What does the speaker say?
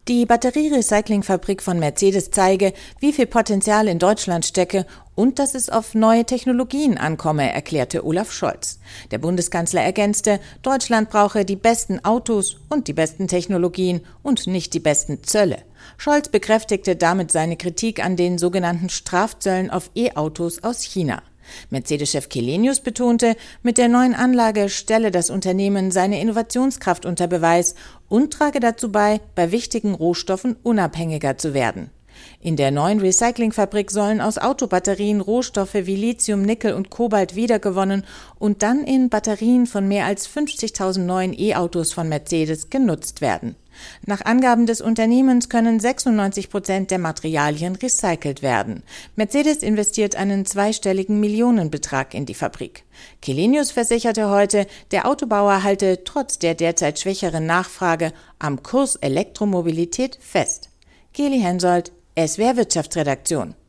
Die Batterierecyclingfabrik von Mercedes zeige, wie viel Potenzial in Deutschland stecke und dass es auf neue Technologien ankomme, erklärte Olaf Scholz. Der Bundeskanzler ergänzte, Deutschland brauche die besten Autos und die besten Technologien und nicht die besten Zölle. Scholz bekräftigte damit seine Kritik an den sogenannten Strafzöllen auf E-Autos aus China. Mercedes-Chef Källenius betonte, mit der neuen Anlage stelle das Unternehmen seine Innovationskraft unter Beweis und trage dazu bei wichtigen Rohstoffen unabhängiger zu werden. In der neuen Recyclingfabrik sollen aus Autobatterien Rohstoffe wie Lithium, Nickel und Kobalt wiedergewonnen und dann in Batterien von mehr als 50.000 neuen E-Autos von Mercedes genutzt werden. Nach Angaben des Unternehmens können 96% der Materialien recycelt werden. Mercedes investiert einen zweistelligen Millionenbetrag in die Fabrik. Källenius versicherte heute, der Autobauer halte trotz der derzeit schwächeren Nachfrage am Kurs Elektromobilität fest. Geli Hensoldt, SWR Wirtschaftsredaktion.